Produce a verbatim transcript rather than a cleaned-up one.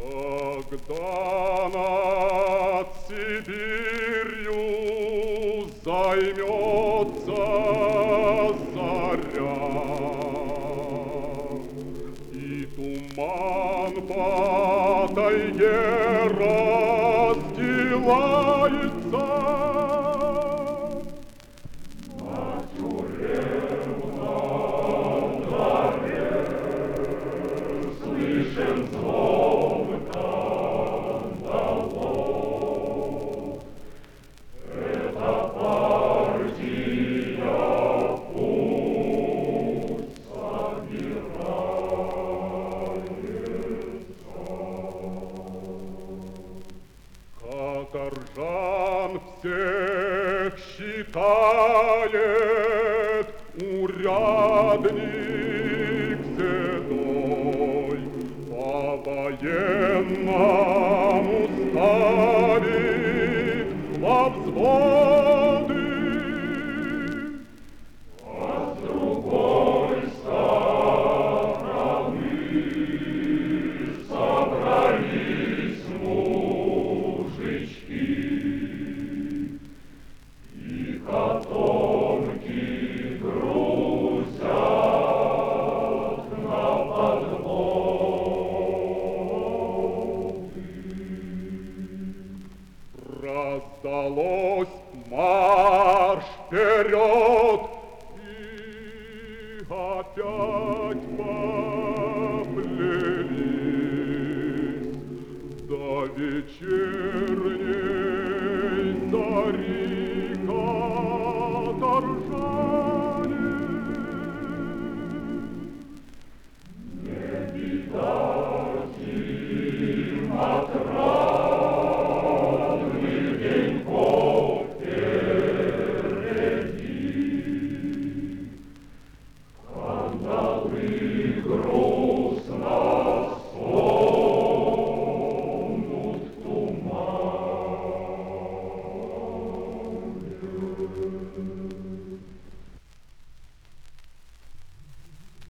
Когда над Сибирью займется заря, и туман по тайге расстилается, на тюремном дворе слышен звон кандалов. Это партия пусть собирается. Каторжан всех считает урядник седой, по-военному ставит во взводы. А с другой стороны собрались мужички, и котомки грузят на подводы. Раздалось марш вперед, и опять поплелись до вечера.